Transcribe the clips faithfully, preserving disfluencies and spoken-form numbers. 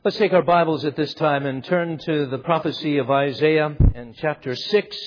Let's take our Bibles at this time and turn to the prophecy of Isaiah in chapter six.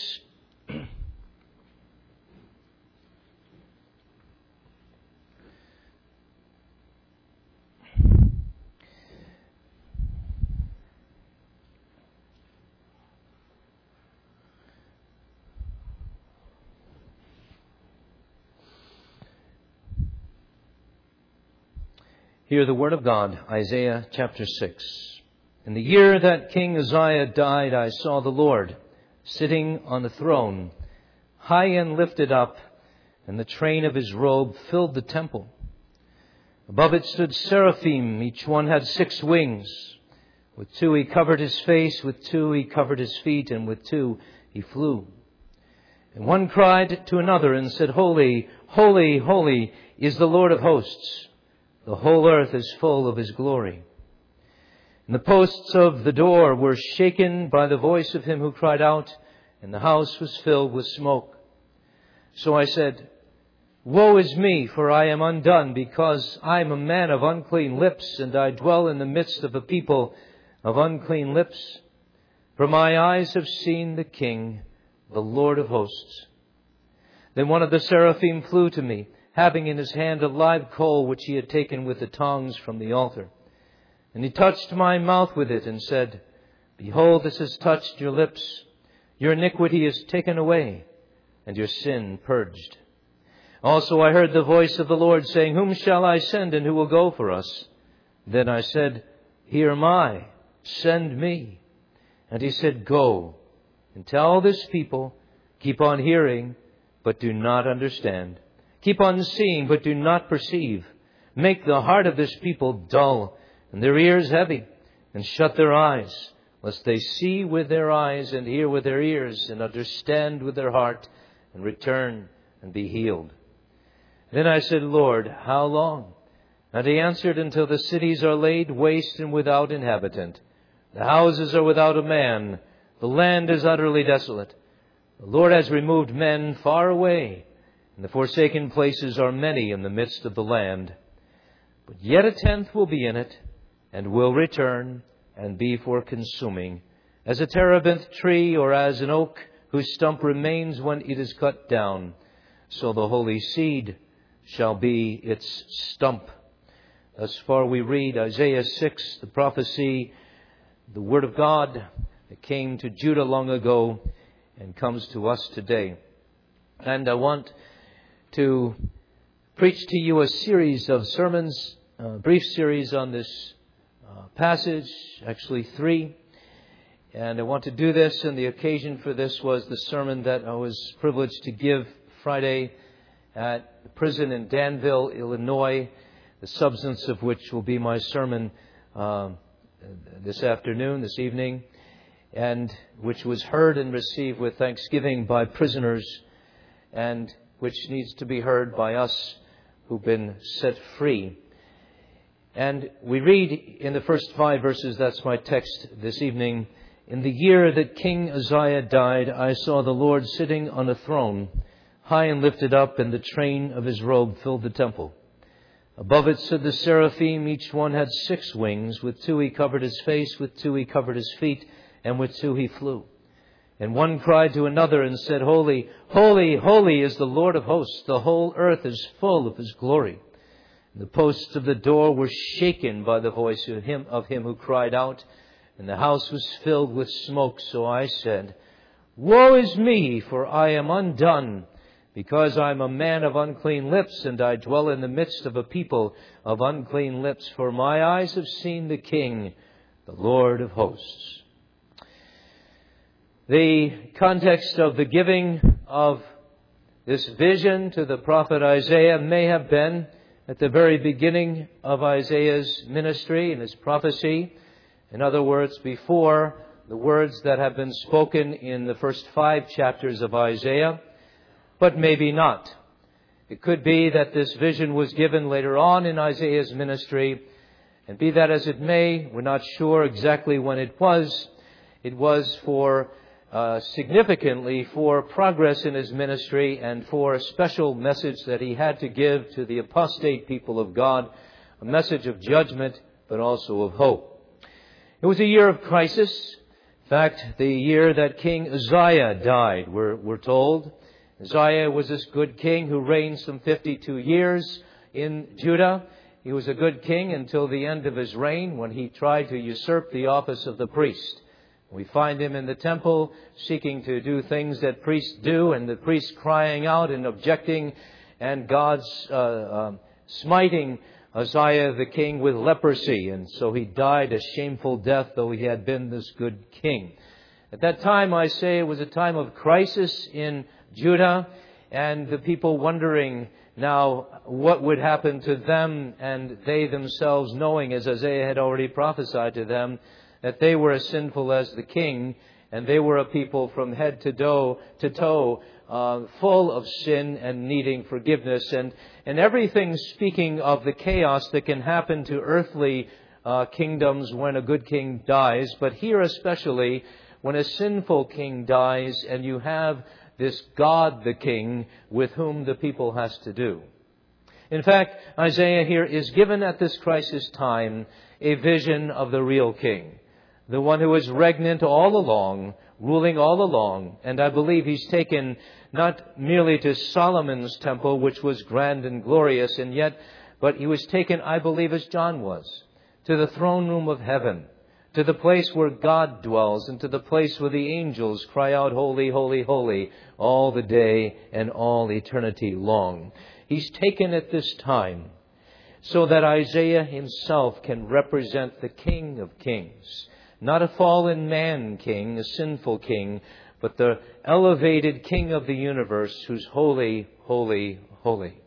Hear the word of God, Isaiah chapter six. In the year that King Uzziah died, I saw the Lord sitting on the throne, high and lifted up, and the train of his robe filled the temple. Above it stood seraphim, each one had six wings. With two he covered his face, with two he covered his feet, and with two he flew. And one cried to another and said, Holy, holy, holy is the Lord of hosts. The whole earth is full of His glory. And the posts of the door were shaken by the voice of him who cried out, and the house was filled with smoke. So I said, Woe is me, for I am undone, because I am a man of unclean lips, and I dwell in the midst of a people of unclean lips. For my eyes have seen the King, the Lord of hosts. Then one of the seraphim flew to me, having in his hand a live coal which he had taken with the tongs from the altar. And he touched my mouth with it and said, Behold, this has touched your lips. Your iniquity is taken away, and your sin purged. Also I heard the voice of the Lord saying, Whom shall I send, and who will go for us? Then I said, Here am I, send me. And he said, Go, and tell this people, keep on hearing, but do not understand. Keep on seeing, but do not perceive. Make the heart of this people dull, and their ears heavy, and shut their eyes, lest they see with their eyes, and hear with their ears, and understand with their heart, and return and be healed. Then I said, Lord, how long? And he answered, Until the cities are laid waste and without inhabitant. The houses are without a man. The land is utterly desolate. The Lord has removed men far away, and the forsaken places are many in the midst of the land. But yet a tenth will be in it, and will return, and be for consuming, as a terebinth tree, or as an oak whose stump remains when it is cut down. So the holy seed shall be its stump. Thus far we read Isaiah six, the prophecy, the word of God that came to Judah long ago and comes to us today. And I want to preach to you a series of sermons, a brief series on this uh, passage, actually three. And I want to do this, and the occasion for this was the sermon that I was privileged to give Friday at the prison in Danville, Illinois, the substance of which will be my sermon uh, this afternoon, this evening, and which was heard and received with thanksgiving by prisoners, and which needs to be heard by us who've been set free. And we read in the first five verses, that's my text this evening, In the year that King Uzziah died, I saw the Lord sitting on a throne, high and lifted up, and the train of his robe filled the temple. Above it stood the seraphim, each one had six wings. With two he covered his face, with two he covered his feet, and with two he flew. And one cried to another and said, Holy, holy, holy is the Lord of hosts. The whole earth is full of His glory. And the posts of the door were shaken by the voice of him, of him who cried out, and the house was filled with smoke. So I said, Woe is me, for I am undone, because I am a man of unclean lips, and I dwell in the midst of a people of unclean lips. For my eyes have seen the King, the Lord of hosts. The context of the giving of this vision to the prophet Isaiah may have been at the very beginning of Isaiah's ministry and his prophecy. In other words, before the words that have been spoken in the first five chapters of Isaiah, but maybe not. It could be that this vision was given later on in Isaiah's ministry, and be that as it may, we're not sure exactly when it was. It was for Uh, significantly for progress in his ministry and for a special message that he had to give to the apostate people of God, a message of judgment, but also of hope. It was a year of crisis. In fact, the year that King Uzziah died, we're, we're told. Uzziah was this good king who reigned some fifty-two years in Judah. He was a good king until the end of his reign, when he tried to usurp the office of the priest. We find him in the temple seeking to do things that priests do, and the priests crying out and objecting, and God's uh, uh, smiting Uzziah the king with leprosy. And so he died a shameful death, though he had been this good king. At that time, I say, it was a time of crisis in Judah, and the people wondering now what would happen to them, and they themselves knowing, as Isaiah had already prophesied to them, that they were as sinful as the king, and they were a people from head to toe, to toe uh, full of sin and needing forgiveness, and, and everything speaking of the chaos that can happen to earthly uh, kingdoms when a good king dies, but here especially when a sinful king dies and you have this God the King with whom the people has to do. In fact, Isaiah here is given at this crisis time a vision of the real king, the one who is regnant all along, ruling all along. And I believe he's taken not merely to Solomon's temple, which was grand and glorious, and yet, but he was taken, I believe, as John was, to the throne room of heaven, to the place where God dwells, and to the place where the angels cry out, "Holy, holy, holy," all the day and all eternity long. He's taken at this time so that Isaiah himself can represent the King of Kings. Not a fallen man king, a sinful king, but the elevated King of the universe who's holy, holy, holy.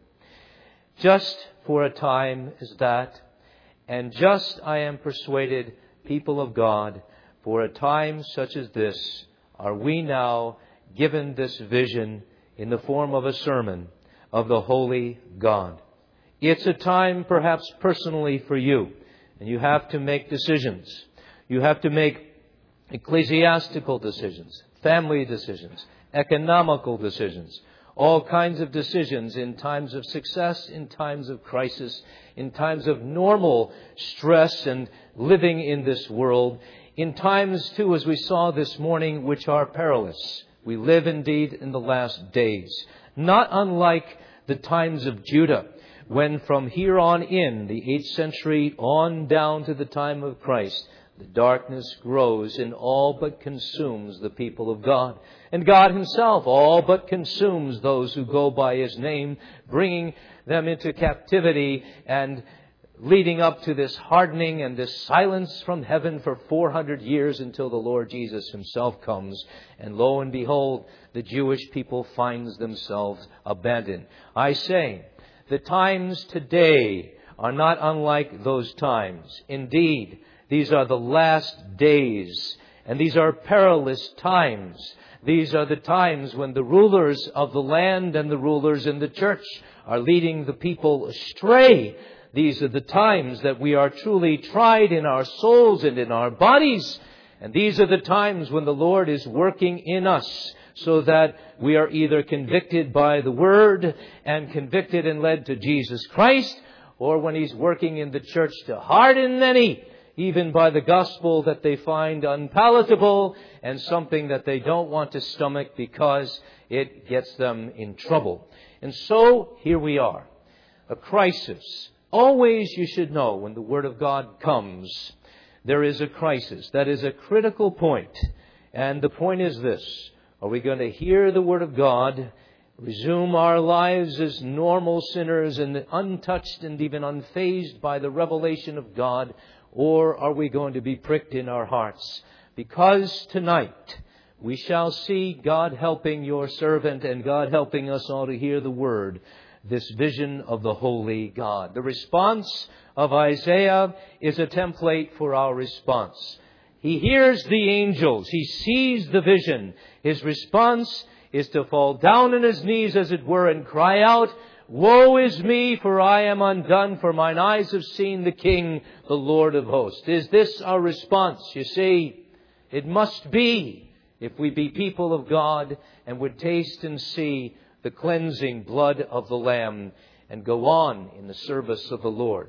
Just for a time as that, and just, I am persuaded, people of God, for a time such as this, are we now given this vision in the form of a sermon of the holy God. It's a time perhaps personally for you, and you have to make decisions. You have to make ecclesiastical decisions, family decisions, economical decisions, all kinds of decisions in times of success, in times of crisis, in times of normal stress and living in this world, in times, too, as we saw this morning, which are perilous. We live indeed in the last days, not unlike the times of Judah, when from here on in, the eighth century on down to the time of Christ, the darkness grows and all but consumes the people of God. And God himself all but consumes those who go by his name, bringing them into captivity and leading up to this hardening and this silence from heaven for four hundred years until the Lord Jesus himself comes. And lo and behold, the Jewish people finds themselves abandoned. I say, the times today are not unlike those times. Indeed, these are the last days, and these are perilous times. These are the times when the rulers of the land and the rulers in the church are leading the people astray. These are the times that we are truly tried in our souls and in our bodies. And these are the times when the Lord is working in us so that we are either convicted by the Word and convicted and led to Jesus Christ, or when he's working in the church to harden many, even by the gospel that they find unpalatable and something that they don't want to stomach because it gets them in trouble. And so here we are, a crisis. Always, you should know, when the Word of God comes, there is a crisis. That is a critical point. And the point is this: are we going to hear the Word of God, resume our lives as normal sinners and untouched and even unfazed by the revelation of God, or are we going to be pricked in our hearts? Because tonight we shall see God helping your servant and God helping us all to hear the Word, this vision of the holy God. The response of Isaiah is a template for our response. He hears the angels. He sees the vision. His response is to fall down on his knees, as it were, and cry out, "Woe is me, for I am undone, for mine eyes have seen the King, the Lord of hosts." Is this our response? You see, it must be, if we be people of God and would taste and see the cleansing blood of the Lamb and go on in the service of the Lord.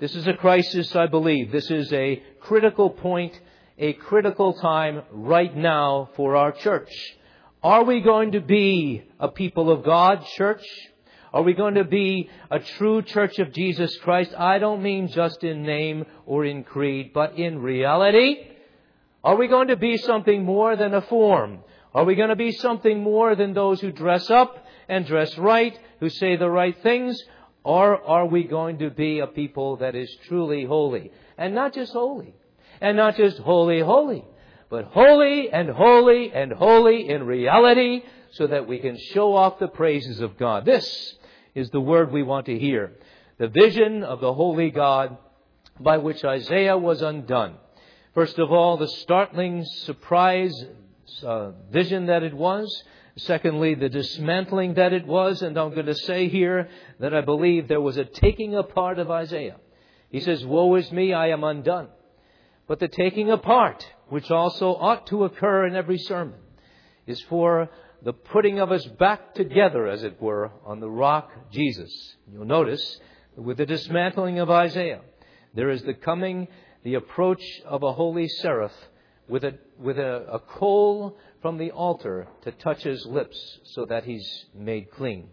This is a crisis, I believe. This is a critical point, a critical time right now for our church. Are we going to be a people of God, church? Are we going to be a true church of Jesus Christ? I don't mean just in name or in creed, but in reality. Are we going to be something more than a form? Are we going to be something more than those who dress up and dress right, who say the right things? Or are we going to be a people that is truly holy? And not just holy. And not just holy, holy. But holy and holy and holy in reality, so that we can show off the praises of God. This is the word we want to hear. The vision of the holy God by which Isaiah was undone. First of all, the startling surprise uh, vision that it was. Secondly, the dismantling that it was. And I'm going to say here that I believe there was a taking apart of Isaiah. He says, "Woe is me, I am undone." But the taking apart, which also ought to occur in every sermon, is for the putting of us back together, as it were, on the rock, Jesus. You'll notice, with the dismantling of Isaiah, there is the coming, the approach of a holy seraph with a with a, a coal from the altar to touch his lips so that he's made clean.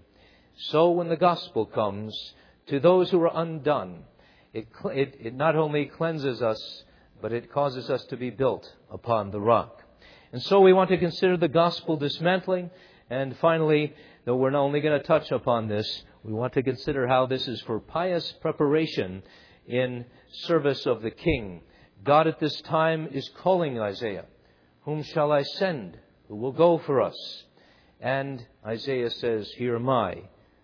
So when the gospel comes to those who are undone, it, it, it not only cleanses us, but it causes us to be built upon the rock. And so we want to consider the gospel dismantling. And finally, though we're not only going to touch upon this, we want to consider how this is for pious preparation in service of the King. God at this time is calling Isaiah. "Whom shall I send? Who will go for us?" And Isaiah says, "Here am I.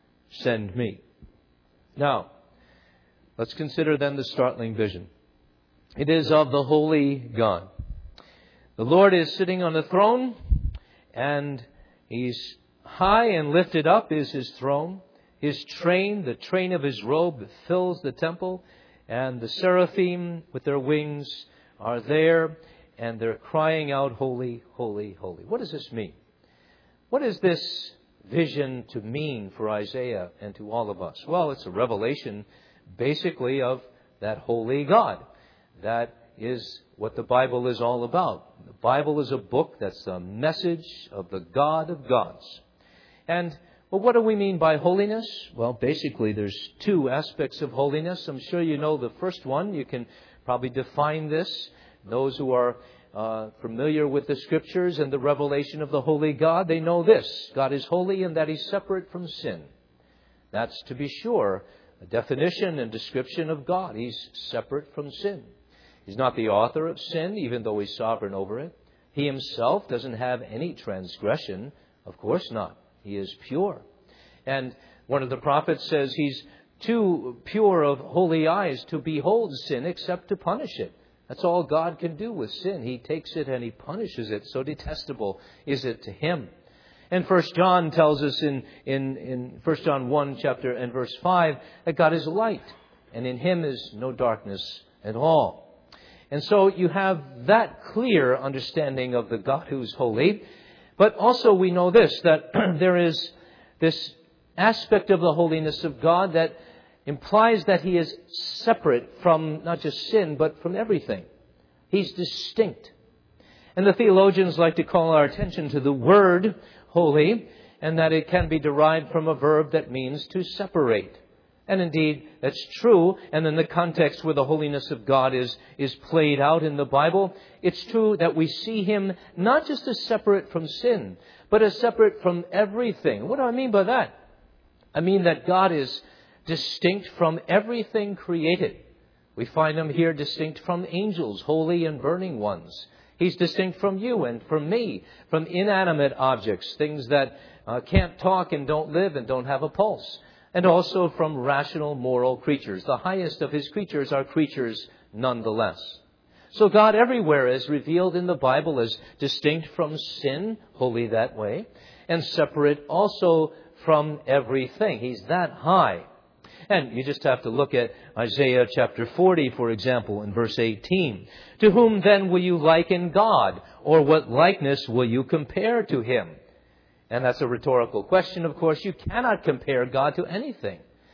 Send me." Now, let's consider then the startling vision. It is of the holy God. The Lord is sitting on the throne, and He's high and lifted up is His throne. His train, the train of His robe, fills the temple, and the seraphim with their wings are there, and they're crying out, "Holy, holy, holy." What does this mean? What is this vision to mean for Isaiah and to all of us? Well, it's a revelation basically of that holy God. That is what the Bible is all about. The Bible is a book that's a message of the God of gods. And well, what do we mean by holiness? Well, basically there's two aspects of holiness. I'm sure you know the first one. You can probably define this. Those who are uh, familiar with the Scriptures and the revelation of the holy God, they know this. God is holy and that He's separate from sin. That's, to be sure, a definition and description of God. He's separate from sin. He's not the author of sin, even though He's sovereign over it. He Himself doesn't have any transgression. Of course not. He is pure. And one of the prophets says He's too pure of holy eyes to behold sin except to punish it. That's all God can do with sin. He takes it and He punishes it. So detestable is it to Him. And First John tells us in, in, in First John one chapter and verse five that God is light, and in Him is no darkness at all. And so you have that clear understanding of the God who's holy. But also we know this, that there is this aspect of the holiness of God that implies that He is separate from not just sin, but from everything. He's distinct. And the theologians like to call our attention to the word holy, and that it can be derived from a verb that means to separate. And indeed, that's true. And in the context where the holiness of God is, is played out in the Bible, it's true that we see Him not just as separate from sin, but as separate from everything. What do I mean by that? I mean that God is distinct from everything created. We find Him here distinct from angels, holy and burning ones. He's distinct from you and from me, from inanimate objects, things that uh, can't talk and don't live and don't have a pulse. And also from rational, moral creatures. The highest of His creatures are creatures nonetheless. So God everywhere is revealed in the Bible as distinct from sin, holy that way, and separate also from everything. He's that high. And you just have to look at Isaiah chapter forty, for example, in verse eighteen. "To whom then will you liken God? Or what likeness will you compare to Him?" And that's a rhetorical question, of course. You cannot compare God to anything.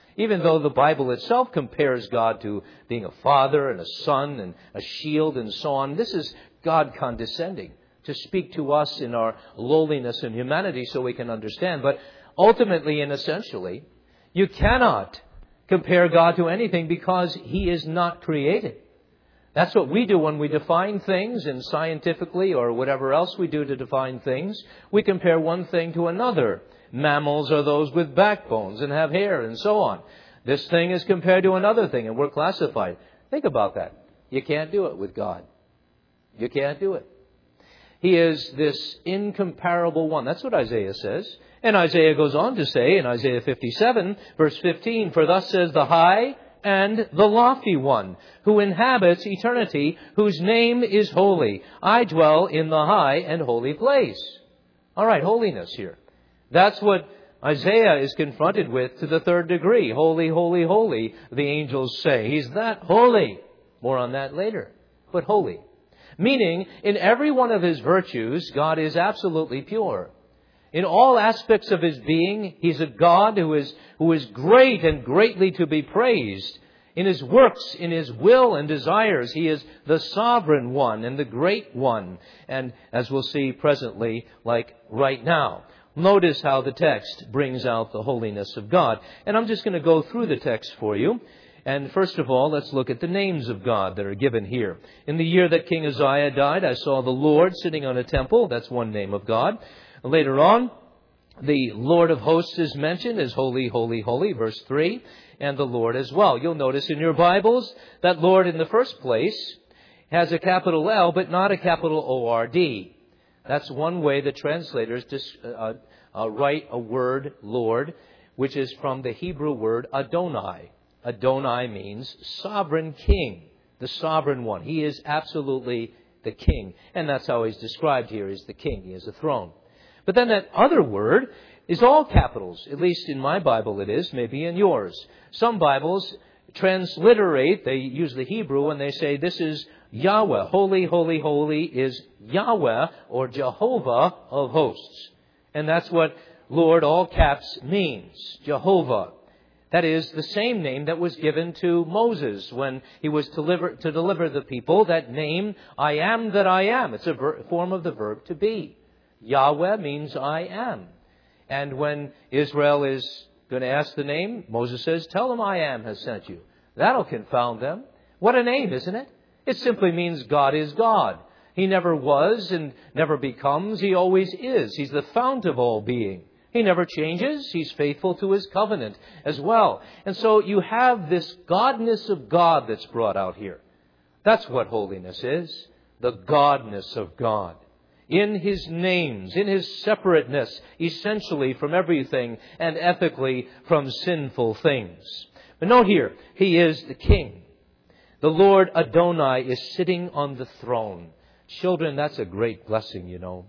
Even though the Bible itself compares God to being a father and a son and a shield and so on, this is God condescending to speak to us in our lowliness and humanity so we can understand. But ultimately and essentially, you cannot compare God to anything because He is not created. That's what we do when we define things, and scientifically or whatever else we do to define things, we compare one thing to another. Mammals are those with backbones and have hair and so on. This thing is compared to another thing and we're classified. Think about that. You can't do it with God. You can't do it. He is this incomparable one. That's what Isaiah says. And Isaiah goes on to say in Isaiah fifty-seven, verse fifteen, "For thus says the high and the lofty one, who inhabits eternity, whose name is holy. I dwell in the high and holy place." All right, holiness here. That's what Isaiah is confronted with to the third degree. Holy, holy, holy, the angels say. He's that holy. More on that later. But holy. Meaning, in every one of His virtues, God is absolutely pure. In all aspects of His being, He's a God who is, who is great and greatly to be praised. In His works, in His will and desires, He is the sovereign one and the great one. And as we'll see presently, like right now. Notice how the text brings out the holiness of God. And I'm just going to go through the text for you. And first of all, let's look at the names of God that are given here. In the year that King Uzziah died, I saw the Lord sitting on a temple. That's one name of God. Later on, the Lord of hosts is mentioned as holy, holy, holy, verse three, and the Lord as well. You'll notice in your Bibles that Lord in the first place has a capital L, but not a capital O R D. That's one way the translators dis, uh, uh, write a word, Lord, which is from the Hebrew word Adonai. Adonai means sovereign king, the sovereign one. He is absolutely the king. And that's how He's described here. He's the king. He has a throne. But then that other word is all capitals. At least in my Bible it is, maybe in yours. Some Bibles transliterate, they use the Hebrew and they say this is Yahweh. Holy, holy, holy is Yahweh or Jehovah of hosts. And that's what Lord, all caps, means. Jehovah. That is the same name that was given to Moses when he was to deliver, to deliver the people. That name, I am that I am. It's a ver- form of the verb to be. Yahweh means I am. And when Israel is going to ask the name, Moses says, tell them I am has sent you. That'll confound them. What a name, isn't it? It simply means God is God. He never was and never becomes. He always is. He's the fount of all being. He never changes. He's faithful to His covenant as well. And so you have this godness of God that's brought out here. That's what holiness is. The godness of God. In His names, in His separateness, essentially from everything and ethically from sinful things. But note here, He is the King. The Lord Adonai is sitting on the throne. Children, that's a great blessing, you know.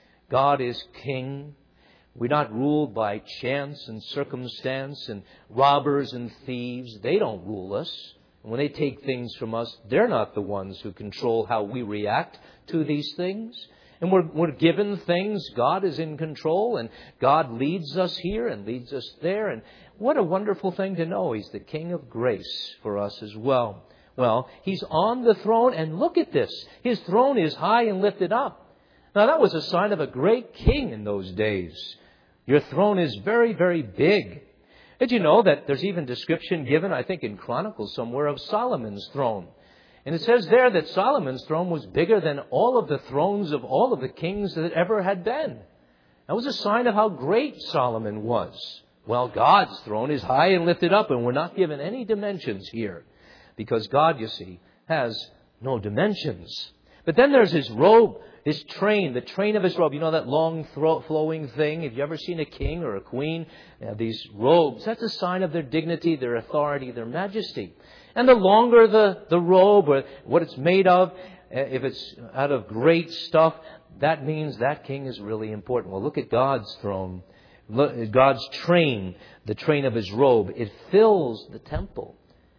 God is King. We're not ruled by chance and circumstance and robbers and thieves. They don't rule us. And when they take things from us, they're not the ones who control how we react to these things. And we're, we're given things. God is in control and God leads us here and leads us there. And what a wonderful thing to know. He's the King of grace for us as well. Well, He's on the throne, and look at this. His throne is high and lifted up. Now, that was a sign of a great king in those days. Your throne is very, very big. Did you know that there's even description given, I think in Chronicles somewhere, of Solomon's throne? And it says there that Solomon's throne was bigger than all of the thrones of all of the kings that ever had been. That was a sign of how great Solomon was. Well, God's throne is high and lifted up, and we're not given any dimensions here. Because God, you see, has no dimensions. But then there's His robe, His train, the train of His robe. You know that long thro- flowing thing? Have you ever seen a king or a queen? They have these robes. That's a sign of their dignity, their authority, their majesty. And the longer the, the robe or what it's made of, if it's out of great stuff, that means that king is really important. Well, look at God's throne, look, God's train, the train of His robe. It fills the temple.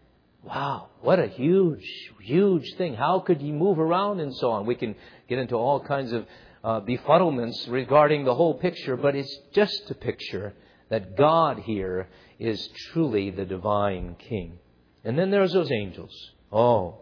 Wow, what a huge, huge thing. How could He move around and so on? We can get into all kinds of uh, befuddlements regarding the whole picture, but it's just a picture that God here is truly the divine King. And then there's those angels. Oh,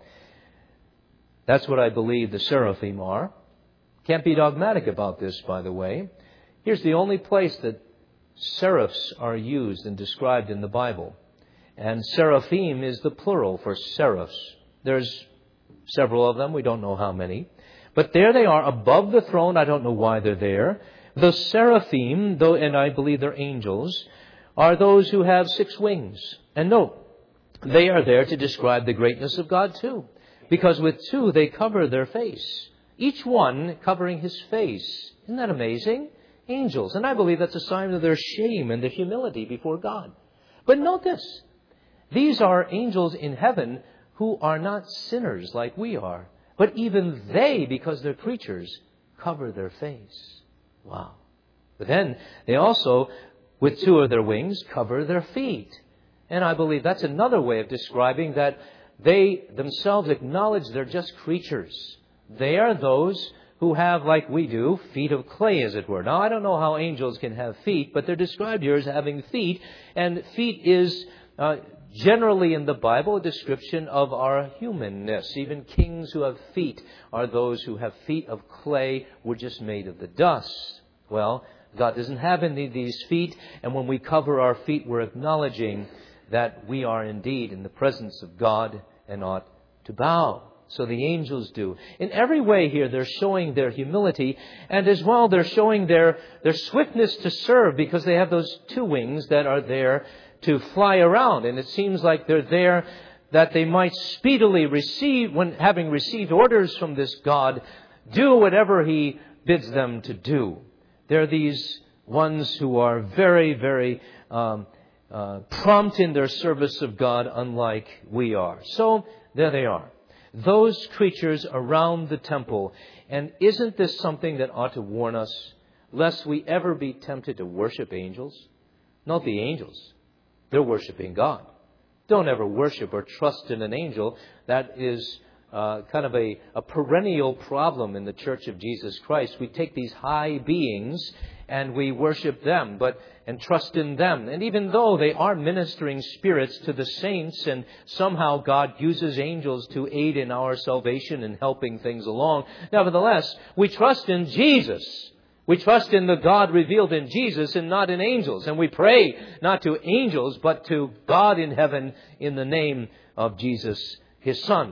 that's what I believe the seraphim are. Can't be dogmatic about this, by the way. Here's the only place that seraphs are used and described in the Bible. And seraphim is the plural for seraphs. There's several of them. We don't know how many. But there they are above the throne. I don't know why they're there. The seraphim, though, and I believe they're angels, are those who have six wings. And note, they are there to describe the greatness of God too. Because with two, they cover their face. Each one covering his face. Isn't that amazing? Angels. And I believe that's a sign of their shame and their humility before God. But note this. These are angels in heaven who are not sinners like we are. But even they, because they're creatures, cover their face. Wow. But then they also, with two of their wings, cover their feet. And I believe that's another way of describing that they themselves acknowledge they're just creatures. They are those who have, like we do, feet of clay, as it were. Now, I don't know how angels can have feet, but they're described here as having feet. And feet is uh, generally in the Bible a description of our humanness. Even kings who have feet are those who have feet of clay, were just made of the dust. Well, God doesn't have any of these feet, and when we cover our feet, we're acknowledging that we are indeed in the presence of God and ought to bow. So the angels do. In every way here, they're showing their humility, and as well, they're showing their, their swiftness to serve, because they have those two wings that are there to fly around. And it seems like they're there that they might speedily receive, when having received orders from this God, do whatever He bids them to do. They're these ones who are very, very um, uh, prompt in their service of God, unlike we are. So there they are. Those creatures around the temple. And isn't this something that ought to warn us, lest we ever be tempted to worship angels? Not the angels. They're worshiping God. Don't ever worship or trust in an angel. That is uh, kind of a, a perennial problem in the Church of Jesus Christ. We take these high beings and we worship them, but and trust in them. And even though they are ministering spirits to the saints, and somehow God uses angels to aid in our salvation and helping things along, nevertheless, we trust in Jesus. We trust in the God revealed in Jesus and not in angels. And we pray not to angels, but to God in heaven in the name of Jesus, His Son.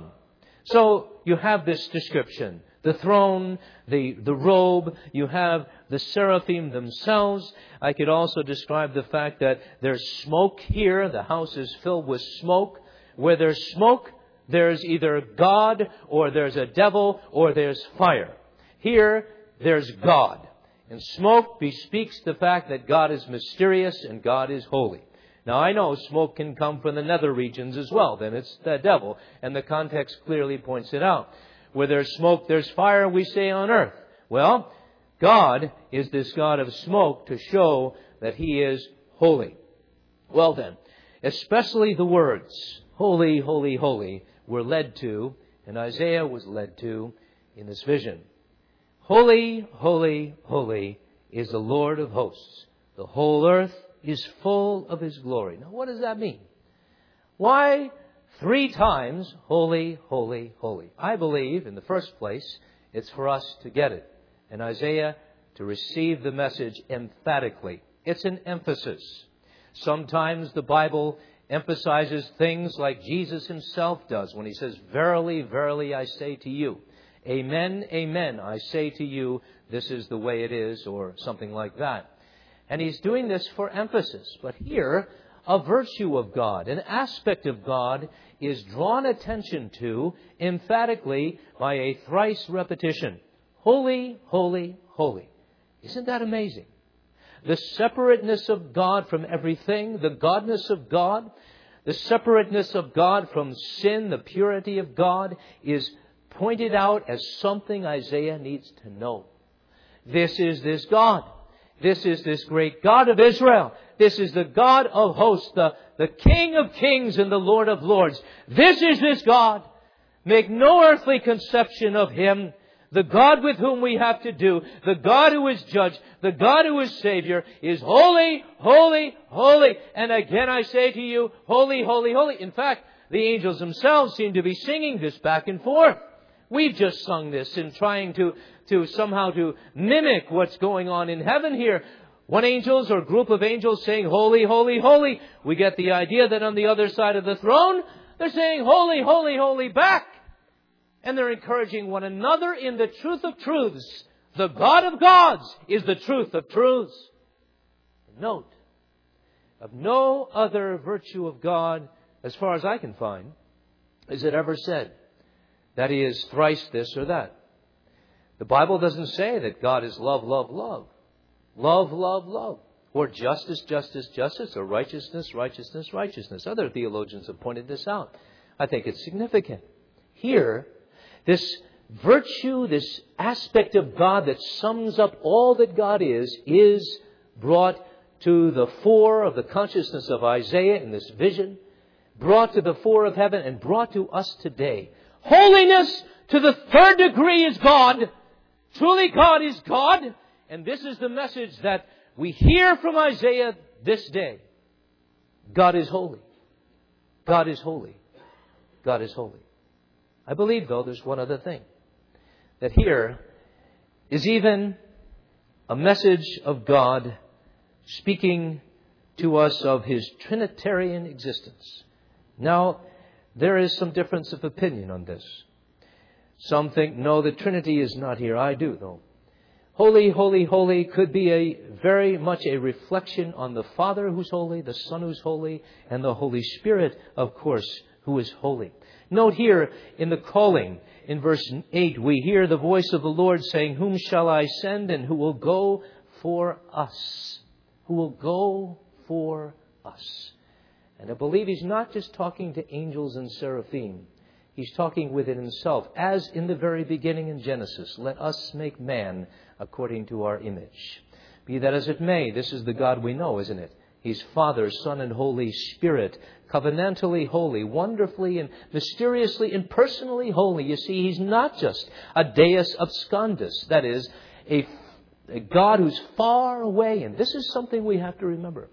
So you have this description. The throne, the, the robe, you have the seraphim themselves. I could also describe the fact that there's smoke here. The house is filled with smoke. Where there's smoke, there's either God, or there's a devil, or there's fire. Here, there's God. And smoke bespeaks the fact that God is mysterious and God is holy. Now, I know smoke can come from the nether regions as well. Then it's the devil. And the context clearly points it out. Where there's smoke, there's fire, we say on earth. Well, God is this God of smoke to show that He is holy. Well then, especially the words, holy, holy, holy, were led to, and Isaiah was led to in this vision. Holy, holy, holy is the Lord of hosts. The whole earth is full of His glory. Now, what does that mean? Why three times, holy, holy, holy? I believe, in the first place, it's for us to get it. And Isaiah to receive the message emphatically. It's an emphasis. Sometimes the Bible emphasizes things like Jesus Himself does when He says, verily, verily, I say to you. Amen, amen, I say to you, this is the way it is, or something like that. And He's doing this for emphasis. But here, a virtue of God, an aspect of God, is drawn attention to emphatically by a thrice repetition. Holy, holy, holy. Isn't that amazing? The separateness of God from everything, the godness of God, the separateness of God from sin, the purity of God, is pointed out as something Isaiah needs to know. This is this God. This is this great God of Israel. This is the God of hosts, the, the King of kings and the Lord of lords. This is this God. Make no earthly conception of Him. The God with whom we have to do, the God who is judge, the God who is Savior, is holy, holy, holy. And again I say to you, holy, holy, holy. In fact, the angels themselves seem to be singing this back and forth. We've just sung this in trying to, to somehow to mimic what's going on in heaven here. One angels or group of angels saying, holy, holy, holy. We get the idea that on the other side of the throne, they're saying, holy, holy, holy back. And they're encouraging one another in the truth of truths. The God of gods is the truth of truths. Note, of no other virtue of God, as far as I can find, is it ever said that He is thrice this or that. The Bible doesn't say that God is love, love, love. Love, love, love. Or justice, justice, justice. Or righteousness, righteousness, righteousness. Other theologians have pointed this out. I think it's significant. Here, this virtue, this aspect of God that sums up all that God is, is brought to the fore of the consciousness of Isaiah in this vision, brought to the fore of heaven, and brought to us today. Holiness to the third degree is God. Truly God is God. And this is the message that we hear from Isaiah this day. God is holy. God is holy. God is holy. I believe, though, there's one other thing. That here is even a message of God speaking to us of His Trinitarian existence. Now, there is some difference of opinion on this. Some think, no, the Trinity is not here. I do, though. Holy, holy, holy could be a very much a reflection on the Father who's holy, the Son who's holy, and the Holy Spirit, of course, who is holy. Note here in the calling, in verse eight, we hear the voice of the Lord saying, whom shall I send and who will go for us? Who will go for us? And I believe He's not just talking to angels and seraphim. He's talking within Himself, as in the very beginning in Genesis, let us make man according to our image. Be that as it may, this is the God we know, isn't it? He's Father, Son, and Holy Spirit, covenantally holy, wonderfully and mysteriously and personally holy. You see, He's not just a Deus abscondus, that is, a, a God who's far away. And this is something we have to remember.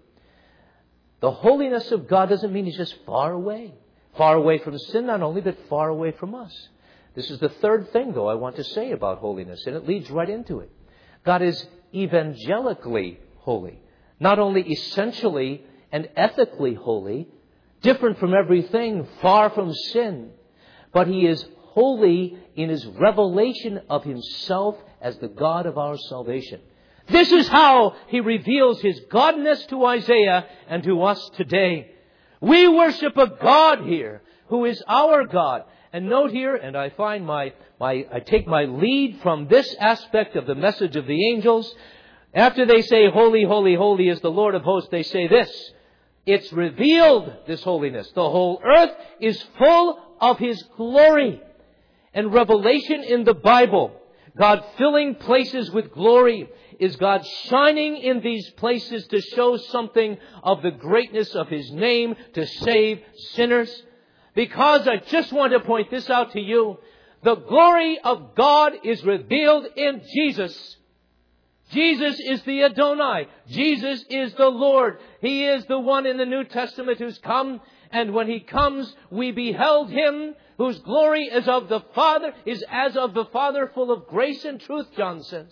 The holiness of God doesn't mean He's just far away. Far away from sin, not only, but far away from us. This is the third thing, though, I want to say about holiness, and it leads right into it. God is evangelically holy. Not only essentially and ethically holy, different from everything, far from sin, but He is holy in His revelation of Himself as the God of our salvation. This is how He reveals His godness to Isaiah and to us today. We worship a God here who is our God. And note here, and I find my, my, I take my lead from this aspect of the message of the angels. After they say, holy, holy, holy is the Lord of hosts, they say this. It's revealed, this holiness. The whole earth is full of His glory. And revelation in the Bible, God filling places with glory, is God shining in these places to show something of the greatness of His name to save sinners. Because I just want to point this out to you. The glory of God is revealed in Jesus. Jesus is the Adonai. Jesus is the Lord. He is the one in the New Testament who's come. And when He comes, we beheld Him whose glory is of the Father, is as of the Father, full of grace and truth, John says.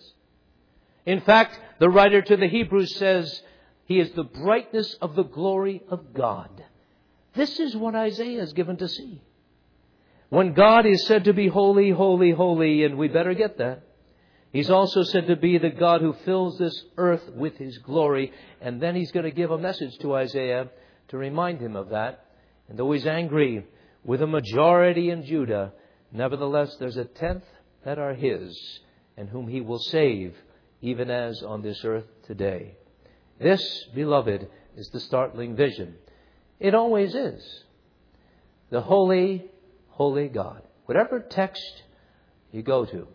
In fact, the writer to the Hebrews says, He is the brightness of the glory of God. This is what Isaiah is given to see. When God is said to be holy, holy, holy, and we better get that, He's also said to be the God who fills this earth with His glory. And then He's going to give a message to Isaiah to remind him of that. And though He's angry with a majority in Judah, nevertheless there's a tenth that are His, and whom He will save, even as on this earth today. This, beloved, is the startling vision. It always is. The holy, holy God. Whatever text you go to,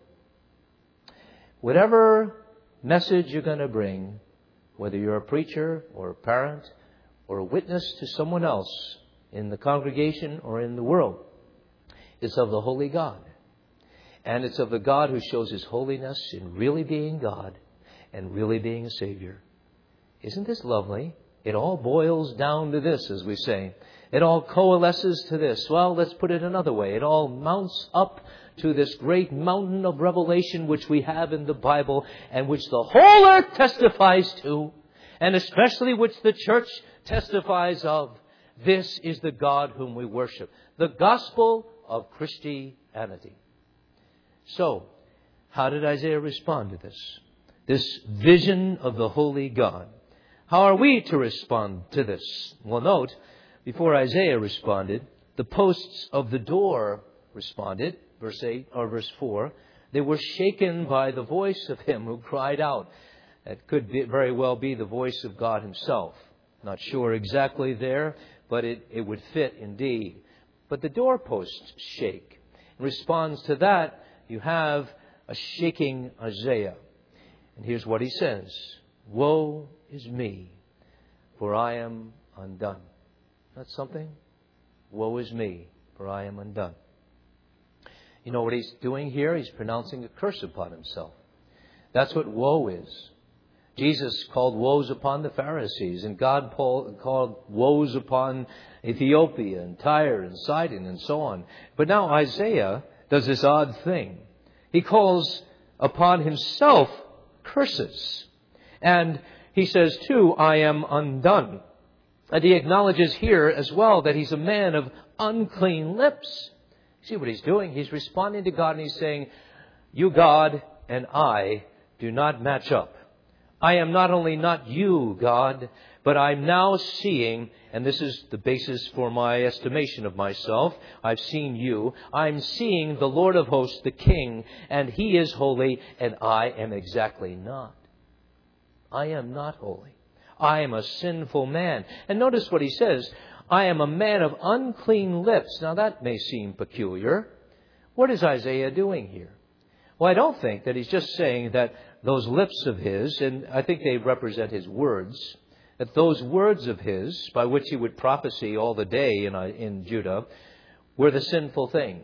whatever message you're going to bring, whether you're a preacher or a parent or a witness to someone else in the congregation or in the world, is of the holy God. And it's of the God who shows His holiness in really being God and really being a Savior. Isn't this lovely? It all boils down to this, as we say. It all coalesces to this. Well, let's put it another way. It all mounts up to this great mountain of revelation which we have in the Bible and which the whole earth testifies to, and especially which the church testifies of. This is the God whom we worship. The gospel of Christianity. So, how did Isaiah respond to this? This vision of the holy God. How are we to respond to this? Well, note, before Isaiah responded, the posts of the door responded. Verse eight or verse four. They were shaken by the voice of him who cried out. It could be, very well be the voice of God Himself. Not sure exactly there, but it, it would fit indeed. But the doorposts shake. In response to that, you have a shaking Isaiah. And here's what he says. Woe is me, for I am undone. That's something? Woe is me, for I am undone. You know what he's doing here? He's pronouncing a curse upon himself. That's what woe is. Jesus called woes upon the Pharisees, and God called woes upon Ethiopia and Tyre and Sidon and so on. But now Isaiah does this odd thing. He calls upon himself curses. And he says, too, I am undone. And he acknowledges here as well that he's a man of unclean lips. See what he's doing? He's responding to God and he's saying, you, God, and I do not match up. I am not only not you, God, but I'm now seeing, and this is the basis for my estimation of myself, I've seen you, I'm seeing the Lord of hosts, the King, and He is holy, and I am exactly not. I am not holy. I am a sinful man. And notice what he says, I am a man of unclean lips. Now that may seem peculiar. What is Isaiah doing here? Well, I don't think that he's just saying that those lips of his, and I think they represent his words, that those words of his, by which he would prophesy all the day in, in Judah, were the sinful things.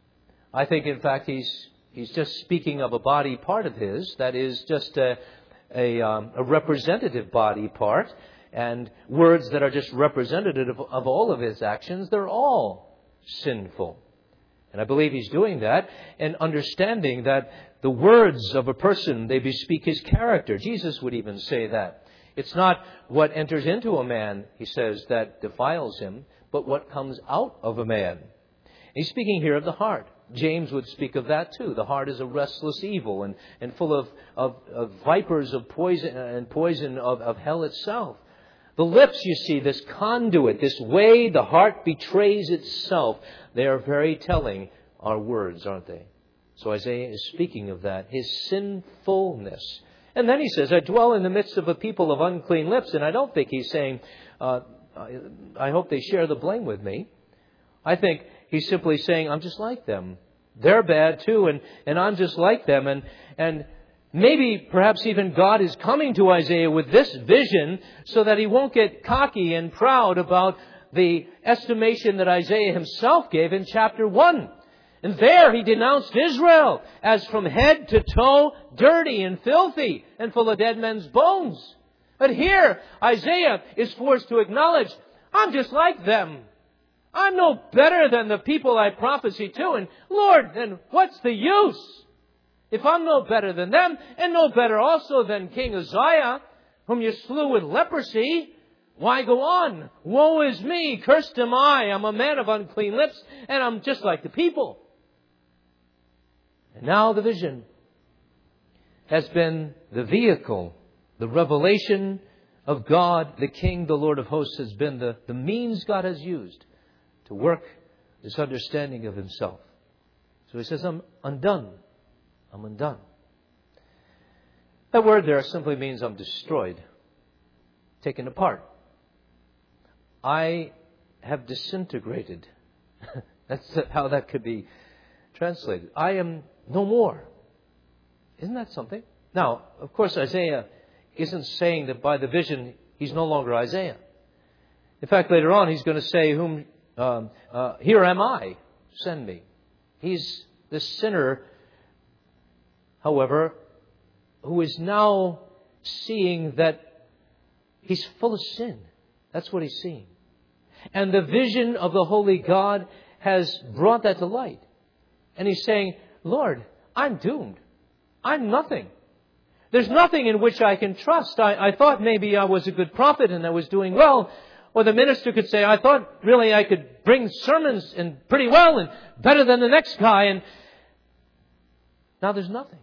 I think, in fact, he's he's just speaking of a body part of his that is just a, a, um, a representative body part, and words that are just representative of, of all of his actions, they're all sinful. And I believe he's doing that and understanding that the words of a person, they bespeak his character. Jesus would even say that. It's not what enters into a man, he says, that defiles him, but what comes out of a man. He's speaking here of the heart. James would speak of that too. The heart is a restless evil and, and full of, of, of vipers of poison and poison of, of hell itself. The lips, you see, this conduit, this way the heart betrays itself, they are very telling our words, aren't they? So Isaiah is speaking of that, his sinfulness. And then he says, I dwell in the midst of a people of unclean lips. And I don't think he's saying, uh, I hope they share the blame with me. I think he's simply saying, I'm just like them. They're bad too, and, and I'm just like them. And, and maybe perhaps even God is coming to Isaiah with this vision so that he won't get cocky and proud about the estimation that Isaiah himself gave in chapter one. And there he denounced Israel as from head to toe dirty and filthy and full of dead men's bones. But here Isaiah is forced to acknowledge, I'm just like them. I'm no better than the people I prophesy to. And Lord, then what's the use? If I'm no better than them, and no better also than King Uzziah, whom you slew with leprosy, why go on? Woe is me, cursed am I. I'm a man of unclean lips, and I'm just like the people. And now the vision has been the vehicle, the revelation of God, the King, the Lord of hosts, has been the, the means God has used to work this understanding of himself. So he says, I'm undone. I'm undone. That word there simply means I'm destroyed, taken apart. I have disintegrated. That's how that could be translated. I am no more. Isn't that something? Now, of course, Isaiah isn't saying that by the vision he's no longer Isaiah. In fact, later on he's going to say, "Whom um, uh, here am I, send me." He's the sinner however, who is now seeing that he's full of sin. That's what he's seeing. And the vision of the holy God has brought that to light. And he's saying, Lord, I'm doomed. I'm nothing. There's nothing in which I can trust. I, I thought maybe I was a good prophet and I was doing well. Or the minister could say, I thought really I could bring sermons and pretty well and better than the next guy. And now there's nothing.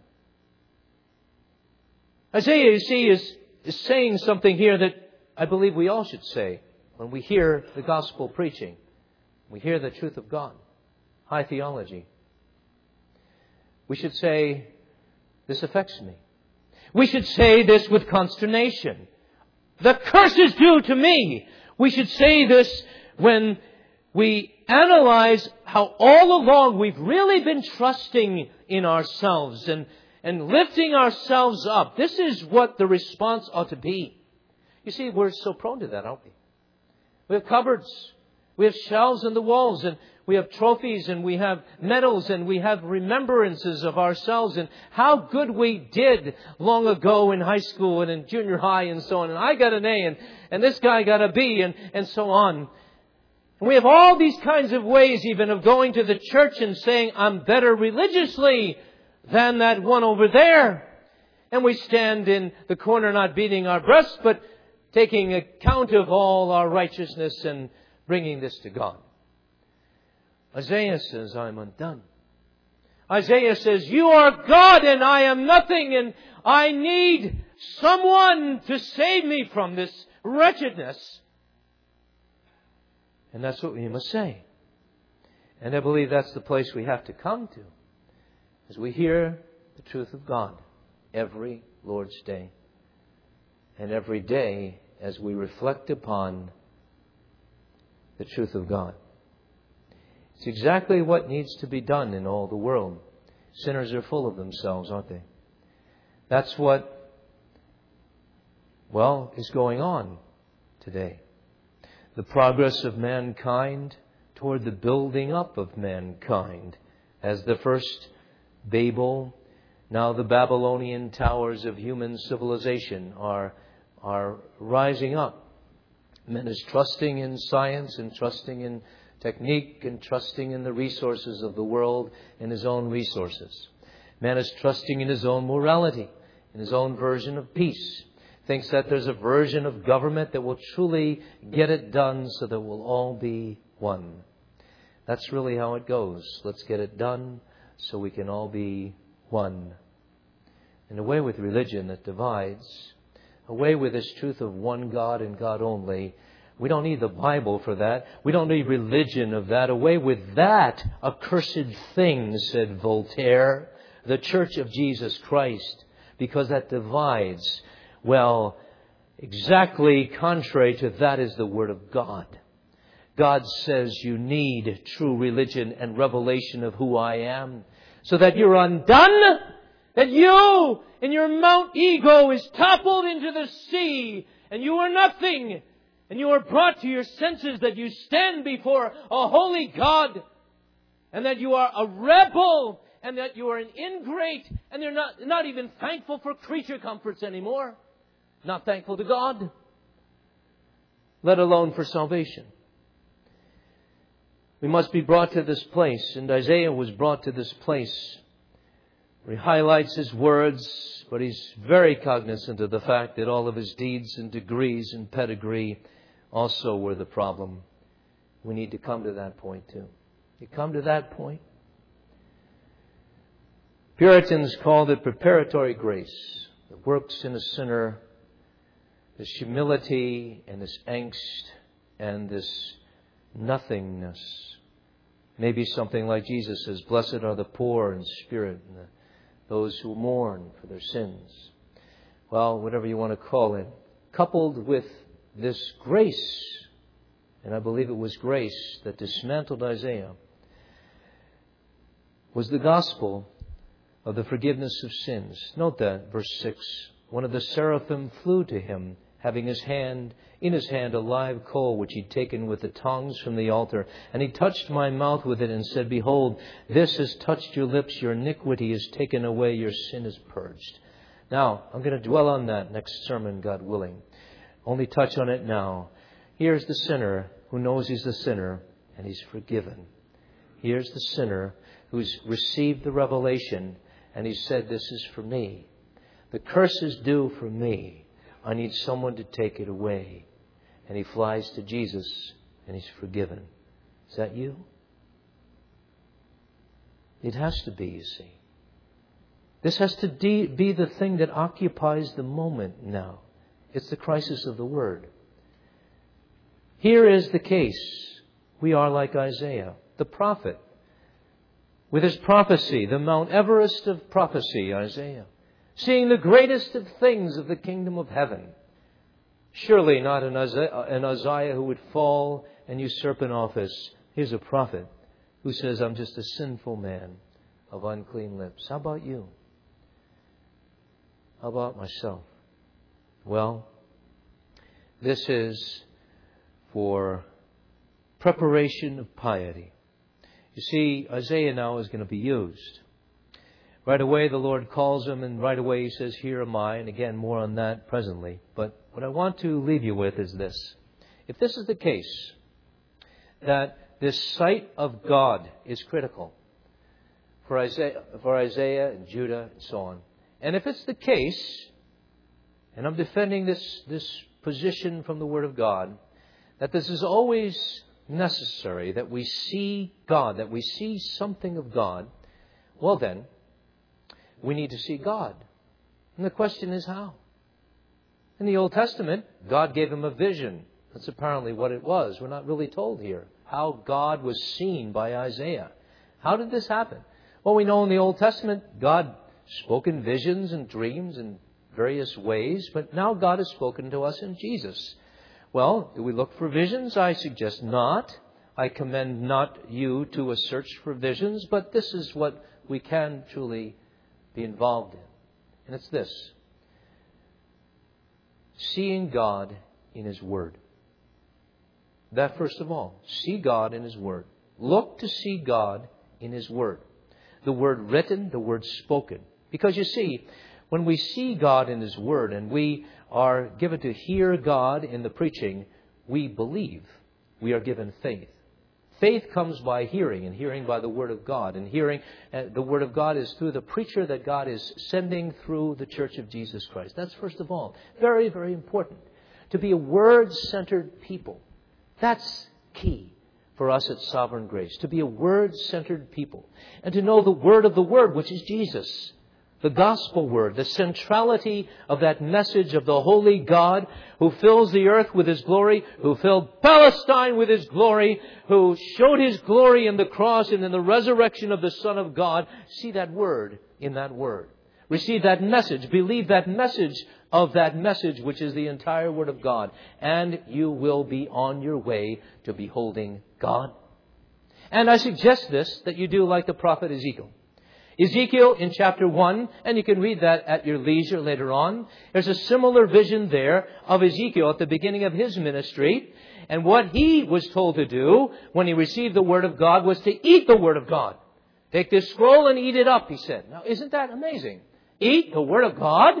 Isaiah, you see, is, is saying something here that I believe we all should say when we hear the gospel preaching. We hear the truth of God. High theology. We should say, this affects me. We should say this with consternation. The curse is due to me. We should say this when we analyze how all along we've really been trusting in ourselves and, and lifting ourselves up. This is what the response ought to be. You see, we're so prone to that, aren't we? We have cupboards. We have shelves in the walls, and we have trophies, and we have medals, and we have remembrances of ourselves and how good we did long ago in high school and in junior high and so on. And I got an A, and, and this guy got a B, and, and so on. And we have all these kinds of ways even of going to the church and saying, I'm better religiously than that one over there. And we stand in the corner not beating our breasts, but taking account of all our righteousness and bringing this to God. Isaiah says, I'm undone. Isaiah says, you are God and I am nothing, and I need someone to save me from this wretchedness. And that's what we must say. And I believe that's the place we have to come to as we hear the truth of God every Lord's Day. And every day as we reflect upon the truth of God. It's exactly what needs to be done in all the world. Sinners are full of themselves, aren't they? That's what, well, is going on today. The progress of mankind toward the building up of mankind. As the first Babel, now the Babylonian towers of human civilization are, are rising up. Man is trusting in science and trusting in technique and trusting in the resources of the world and his own resources. Man is trusting in his own morality, in his own version of peace. Thinks that there's a version of government that will truly get it done so that we'll all be one. That's really how it goes. Let's get it done so we can all be one. And away with religion that divides. Away with this truth of one God and God only. We don't need the Bible for that. We don't need religion of that. Away with that accursed thing, said Voltaire, the Church of Jesus Christ, because that divides. Well, exactly contrary to that is the Word of God. God says you need true religion and revelation of who I am, so that you're undone, that you in your Mount Ego is toppled into the sea, and you are nothing. And you are brought to your senses that you stand before a holy God. And that you are a rebel. And that you are an ingrate. And you're not, not even thankful for creature comforts anymore. Not thankful to God. Let alone for salvation. We must be brought to this place. And Isaiah was brought to this place where he highlights his words. But he's very cognizant of the fact that all of his deeds and degrees and pedigree also were the problem. We need to come to that point too. You come to that point. Puritans called it preparatory grace. That works in a sinner this humility and this angst and this nothingness. Maybe something like Jesus says, blessed are the poor in spirit and the, those who mourn for their sins. Well, whatever you want to call it. Coupled with this grace, and I believe it was grace that dismantled Isaiah, was the gospel of the forgiveness of sins. Note that, verse six. One of the seraphim flew to him having his hand in his hand a live coal which he'd taken with the tongs from the altar. And he touched my mouth with it and said, Behold, this has touched your lips, your iniquity is taken away, your sin is purged. Now, I'm going to dwell on that next sermon, God willing. Only touch on it now. Here's the sinner who knows he's a sinner and he's forgiven. Here's the sinner who's received the revelation and he said, this is for me. The curse is due for me. I need someone to take it away. And he flies to Jesus and he's forgiven. Is that you? It has to be, you see. This has to de- be the thing that occupies the moment now. It's the crisis of the Word. Here is the case. We are like Isaiah, the prophet. With his prophecy, the Mount Everest of prophecy, Isaiah. Seeing the greatest of things of the kingdom of heaven. Surely not an Isaiah, an Isaiah who would fall and usurp an office. Here's a prophet who says, I'm just a sinful man of unclean lips. How about you? How about myself? Well, this is for preparation of piety. You see, Isaiah now is going to be used. Right away, the Lord calls him, and right away he says, here am I. And again, more on that presently. But what I want to leave you with is this. If this is the case, that this sight of God is critical for Isaiah, for Isaiah and Judah and so on. And if it's the case, and I'm defending this, this position from the Word of God, that this is always necessary, that we see God, that we see something of God, well then, we need to see God. And the question is how? In the Old Testament, God gave him a vision. That's apparently what it was. We're not really told here how God was seen by Isaiah. How did this happen? Well, we know in the Old Testament, God spoke in visions and dreams in various ways, but now God has spoken to us in Jesus. Well, do we look for visions? I suggest not. I commend not you to a search for visions, but this is what we can truly be involved in. And it's this. Seeing God in His Word. That first of all. See God in His Word. Look to see God in His Word. The Word written, the Word spoken. Because you see, when we see God in His Word and we are given to hear God in the preaching, we believe. We are given faith. Faith comes by hearing, and hearing by the Word of God. And hearing, uh, the Word of God is through the preacher that God is sending through the Church of Jesus Christ. That's first of all. Very, very important. To be a Word-centered people. That's key for us at Sovereign Grace. To be a Word-centered people. And to know the Word of the Word, which is Jesus. The gospel word, the centrality of that message of the holy God who fills the earth with His glory, who filled Palestine with His glory, who showed His glory in the cross and in the resurrection of the Son of God. See that word in that word. Receive that message. Believe that message of that message, which is the entire Word of God. And you will be on your way to beholding God. And I suggest this, that you do like the prophet Ezekiel. Ezekiel in chapter one, and you can read that at your leisure later on. There's a similar vision there of Ezekiel at the beginning of his ministry. And what he was told to do when he received the Word of God was to eat the Word of God. Take this scroll and eat it up, he said. Now, isn't that amazing? Eat the Word of God?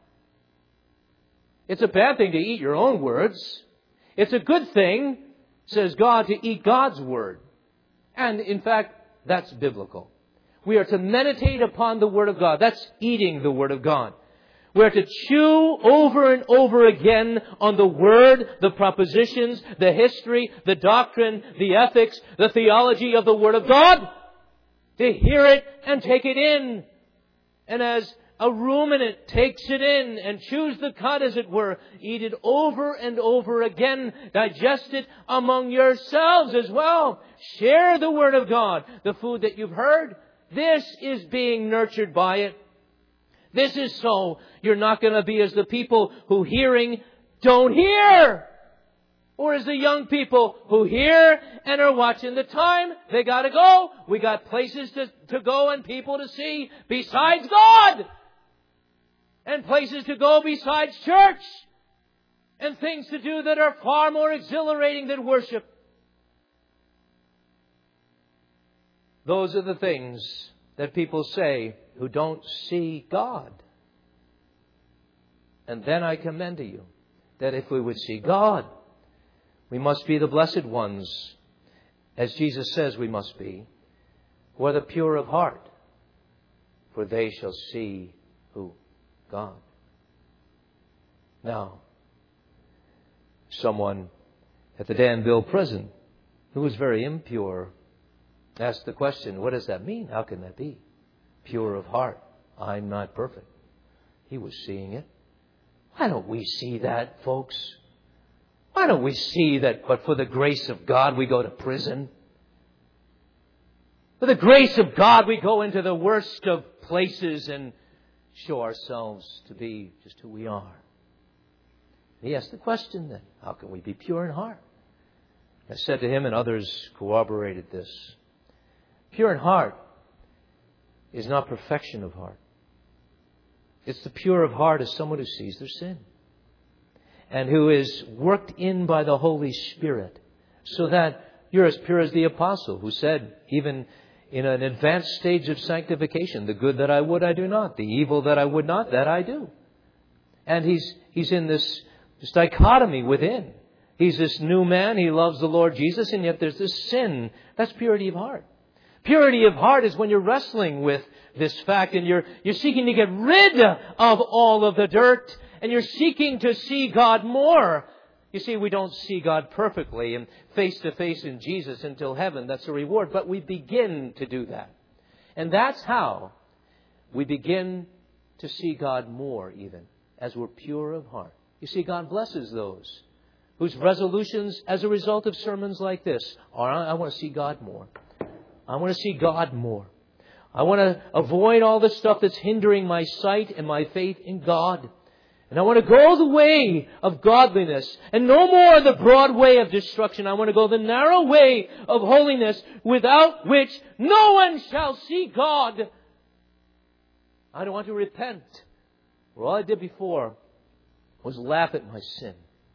It's a bad thing to eat your own words. It's a good thing, says God, to eat God's Word. And in fact, that's biblical. We are to meditate upon the Word of God. That's eating the Word of God. We are to chew over and over again on the Word, the propositions, the history, the doctrine, the ethics, the theology of the Word of God. To hear it and take it in. And as a ruminant takes it in and chews the cud, as it were, eat it over and over again. Digest it among yourselves as well. Share the Word of God, the food that you've heard. This is being nurtured by it. This is so you're not going to be as the people who hearing don't hear. Or as the young people who hear and are watching the time. They got to go. We got places to, to go and people to see besides God. And places to go besides church. and things to do that are far more exhilarating than worship. Those are the things that people say who don't see God. And then I commend to you that if we would see God, we must be the blessed ones, as Jesus says we must be, who are the pure of heart, for they shall see who? God. Now, someone at the Danville prison who was very impure asked the question, what does that mean? How can that be? Pure of heart. I'm not perfect. He was seeing it. Why don't we see that, folks? Why don't we see that, but for the grace of God, we go to prison? For the grace of God, we go into the worst of places and show ourselves to be just who we are. He asked the question then, how can we be pure in heart? I said to him, and others corroborated this, pure in heart is not perfection of heart. It's the pure of heart as someone who sees their sin and who is worked in by the Holy Spirit, so that you're as pure as the apostle who said, even in an advanced stage of sanctification, the good that I would, I do not. The evil that I would not, that I do. And he's he's in this, this dichotomy within. He's this new man. He loves the Lord Jesus, and yet there's this sin. That's purity of heart. Purity of heart is when you're wrestling with this fact and you're you're seeking to get rid of all of the dirt, and you're seeking to see God more. You see, we don't see God perfectly and face to face in Jesus until heaven. That's a reward. But we begin to do that. And that's how we begin to see God more, even as we're pure of heart. You see, God blesses those whose resolutions as a result of sermons like this are, I want to see God more. I want to see God more. I want to avoid all the stuff that's hindering my sight and my faith in God. And I want to go the way of godliness and no more the broad way of destruction. I want to go the narrow way of holiness, without which no one shall see God. I don't want to repent, where all I did before was laugh at my sin.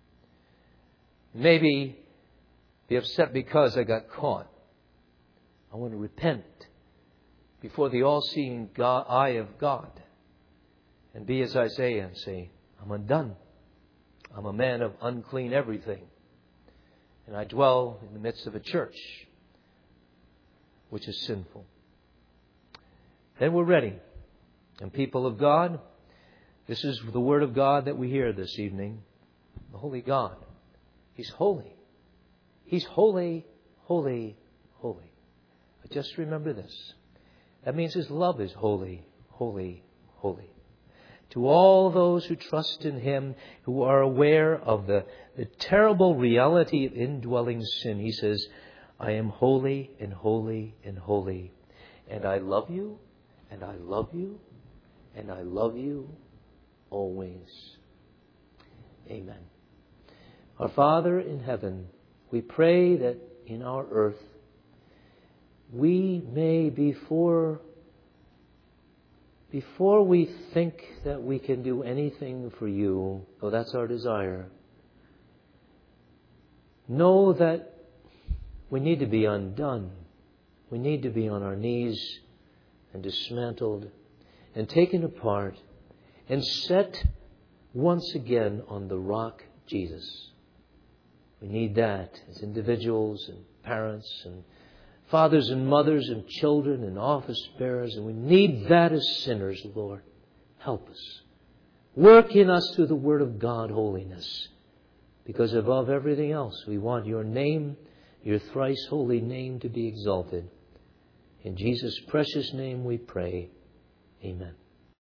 Maybe be upset because I got caught. I want to repent before the all-seeing God, eye of God, and be as Isaiah and say, I'm undone. I'm a man of unclean everything. And I dwell in the midst of a church which is sinful. Then we're ready. And people of God, this is the word of God that we hear this evening. The holy God. He's holy. He's holy, holy, holy. But just remember this. That means His love is holy, holy, holy. To all those who trust in Him, who are aware of the, the terrible reality of indwelling sin, He says, I am holy and holy and holy. And I love you, and I love you, and I love you always. Amen. Our Father in heaven, we pray that in our earth, we may before Before we think that we can do anything for you, though that's our desire, know that we need to be undone. We need to be on our knees and dismantled and taken apart and set once again on the rock, Jesus. We need that as individuals and parents and fathers and mothers and children and office bearers. And we need that as sinners, Lord. Help us. Work in us through the Word of God, holiness. Because above everything else, we want your name, your thrice holy name, to be exalted. In Jesus' precious name we pray. Amen.